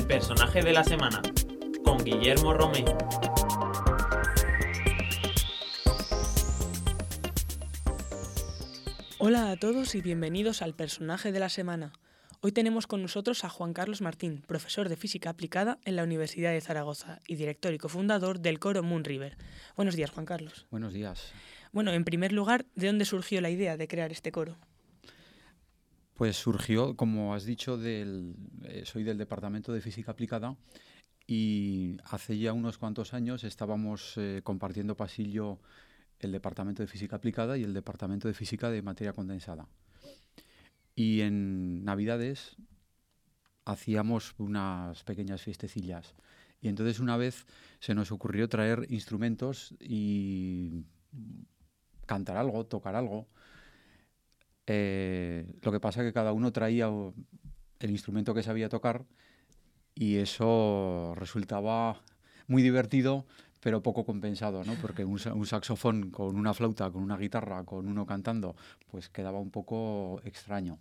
Personaje de la semana, con Guillermo Romé. Hola a todos y bienvenidos al Personaje de la semana. Hoy tenemos con nosotros a Juan Carlos Martín, profesor de Física Aplicada en la Universidad de Zaragoza y director y cofundador del coro Moon River. Buenos días, Juan Carlos. Buenos días. Bueno, en primer lugar, ¿de dónde surgió la idea de crear este coro? Pues surgió, como has dicho, soy del Departamento de Física Aplicada y hace ya unos cuantos años estábamos compartiendo pasillo el Departamento de Física Aplicada y el Departamento de Física de Materia Condensada. Y en Navidades hacíamos unas pequeñas fiestecillas. Y entonces una vez se nos ocurrió traer instrumentos y cantar algo, tocar algo. Lo que pasa es que cada uno traía el instrumento que sabía tocar y eso resultaba muy divertido, pero poco compensado, ¿no? Porque un saxofón con una flauta, con una guitarra, con uno cantando, pues quedaba un poco extraño.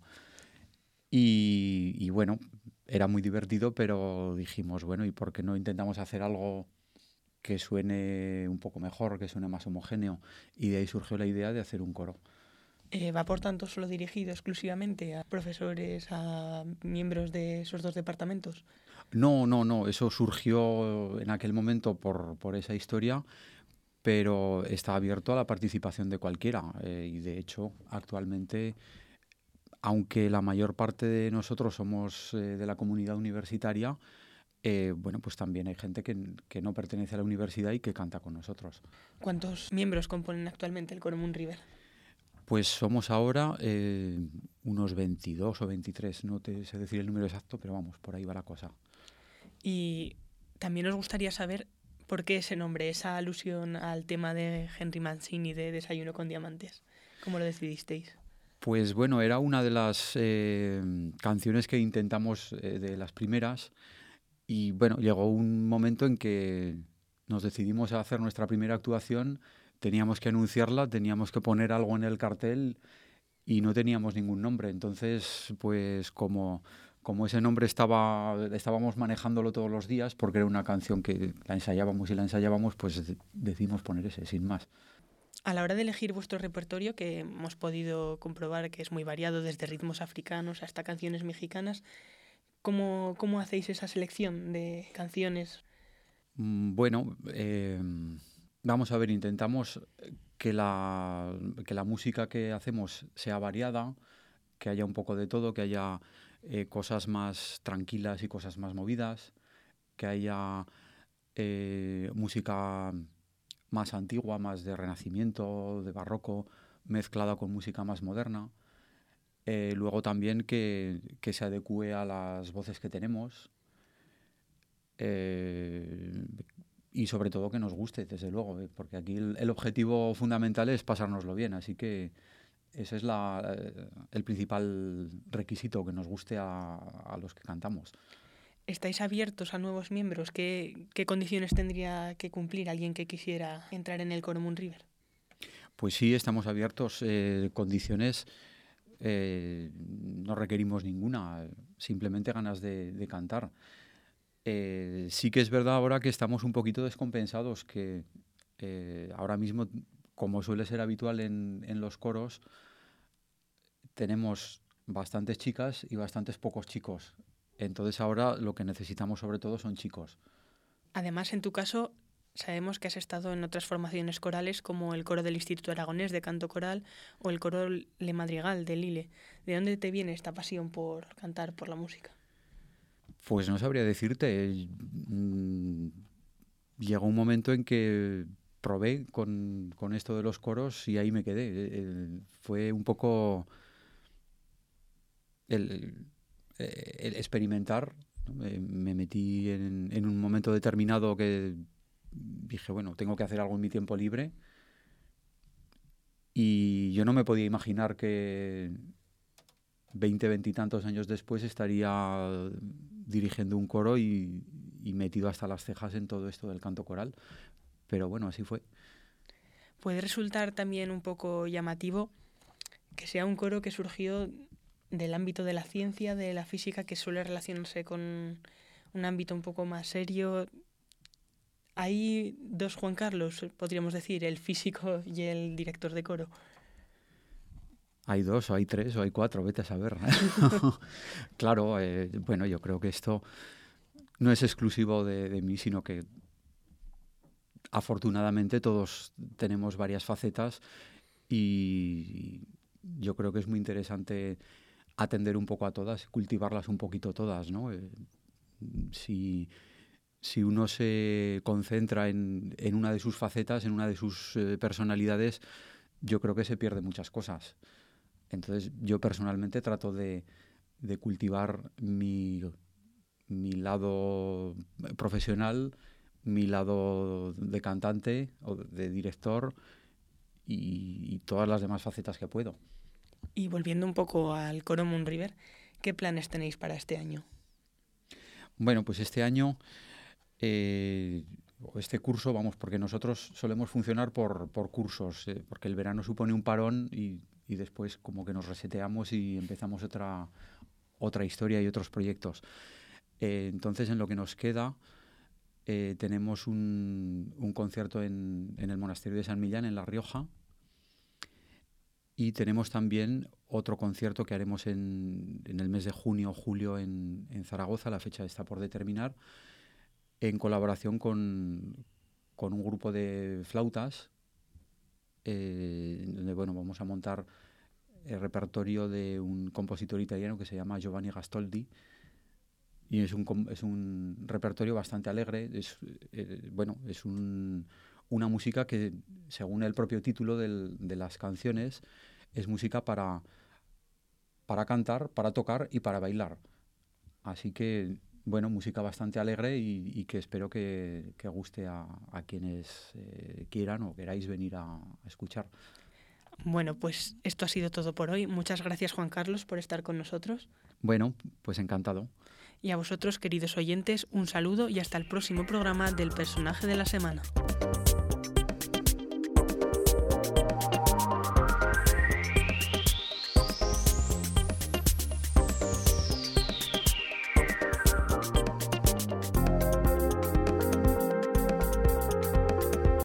Y bueno, era muy divertido, pero dijimos, bueno, ¿y por qué no intentamos hacer algo que suene un poco mejor, que suene más homogéneo? Y de ahí surgió la idea de hacer un coro. ¿Va por tanto solo dirigido exclusivamente a profesores, a miembros de esos dos departamentos? No, eso surgió en aquel momento por esa historia, pero está abierto a la participación de cualquiera. Y de hecho, actualmente, aunque la mayor parte de nosotros somos de la comunidad universitaria, bueno, pues también hay gente que no pertenece a la universidad y que canta con nosotros. ¿Cuántos miembros componen actualmente el coro Moon River? Pues somos ahora unos 22 o 23, no te sé decir el número exacto, pero vamos, por ahí va la cosa. Y también nos gustaría saber por qué ese nombre, esa alusión al tema de Henry Mancini de Desayuno con Diamantes. ¿Cómo lo decidisteis? Pues bueno, era una de las canciones que intentamos, de las primeras, y bueno, llegó un momento en que nos decidimos a hacer nuestra primera actuación, teníamos que anunciarla, teníamos que poner algo en el cartel y no teníamos ningún nombre. Entonces, pues como ese nombre estábamos manejándolo todos los días, porque era una canción que la ensayábamos, pues decidimos poner ese, sin más. A la hora de elegir vuestro repertorio, que hemos podido comprobar que es muy variado, desde ritmos africanos hasta canciones mexicanas, ¿cómo hacéis esa selección de canciones? Bueno, vamos a ver, intentamos que la música que hacemos sea variada, que haya un poco de todo, que haya cosas más tranquilas y cosas más movidas, que haya música más antigua, más de Renacimiento, de Barroco, mezclada con música más moderna. Luego también que se adecue a las voces que tenemos. Y sobre todo que nos guste, desde luego, porque aquí el objetivo fundamental es pasárnoslo bien, así que ese es el principal requisito, que nos guste a los que cantamos. ¿Estáis abiertos a nuevos miembros? ¿Qué condiciones tendría que cumplir alguien que quisiera entrar en el coro Moon River? Pues sí, estamos abiertos. Condiciones no requerimos ninguna, simplemente ganas de cantar. Sí que es verdad ahora que estamos un poquito descompensados, que ahora mismo, como suele ser habitual en los coros, tenemos bastantes chicas y bastantes pocos chicos. Entonces ahora lo que necesitamos sobre todo son chicos. Además, en tu caso, sabemos que has estado en otras formaciones corales como el coro del Instituto Aragonés de Canto Coral o el coro Le Madrigal de Lille. ¿De dónde te viene esta pasión por cantar, por la música? Pues no sabría decirte. Llegó un momento en que probé con esto de los coros y ahí me quedé. Fue un poco el experimentar, ¿no? Me metí en un momento determinado que dije, bueno, tengo que hacer algo en mi tiempo libre. Y yo no me podía imaginar que 20 y tantos años después estaría dirigiendo un coro y metido hasta las cejas en todo esto del canto coral. Pero bueno, así fue. Puede resultar también un poco llamativo que sea un coro que surgió del ámbito de la ciencia, de la física, que suele relacionarse con un ámbito un poco más serio. Hay dos Juan Carlos, podríamos decir, el físico y el director de coro. Hay 2, o hay 3, o hay 4, vete a saber. Claro, bueno, yo creo que esto no es exclusivo de mí, sino que afortunadamente todos tenemos varias facetas y yo creo que es muy interesante atender un poco a todas, cultivarlas un poquito todas, ¿no? Si uno se concentra en una de sus facetas, en una de sus personalidades, yo creo que se pierde muchas cosas. Entonces, yo personalmente trato de cultivar mi lado profesional, mi lado de cantante o de director y todas las demás facetas que puedo. Y volviendo un poco al coro Moon River, ¿qué planes tenéis para este año? Bueno, pues este año, este curso, vamos, porque nosotros solemos funcionar por cursos, porque el verano supone un parón y después como que nos reseteamos y empezamos otra historia y otros proyectos. Entonces, en lo que nos queda, tenemos un concierto en el Monasterio de San Millán, en La Rioja, y tenemos también otro concierto que haremos en el mes de junio o julio en Zaragoza, la fecha está por determinar, en colaboración con un grupo de flautas, donde bueno, vamos a montar el repertorio de un compositor italiano que se llama Giovanni Gastoldi, y es un repertorio bastante alegre. Es una música que, según el propio título de las canciones, es música para cantar, para tocar y para bailar. Así que, bueno, música bastante alegre y que espero que guste a quienes quieran o queráis venir a escuchar. Bueno, pues esto ha sido todo por hoy. Muchas gracias, Juan Carlos, por estar con nosotros. Bueno, pues encantado. Y a vosotros, queridos oyentes, un saludo y hasta el próximo programa del Personaje de la Semana.